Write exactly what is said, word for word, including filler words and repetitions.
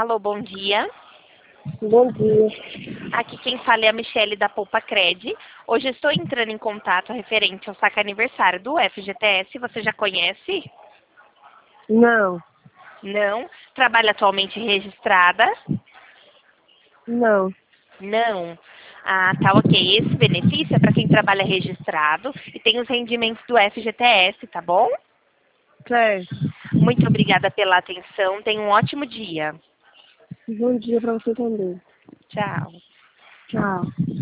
Alô, bom dia. Bom dia. Aqui quem fala é a Michele da Poupa Cred. Hoje eu estou entrando em contato referente ao saque aniversário do F G T S. Você já conhece? Não, Não. Trabalha atualmente registrada? não. Não. Ah, tá ok. Esse benefício é para quem trabalha registrado e tem os rendimentos do F G T S, tá bom? Certo. Muito obrigada pela atenção. Tenha um ótimo dia. Bom dia pra você também. Tchau. Tchau.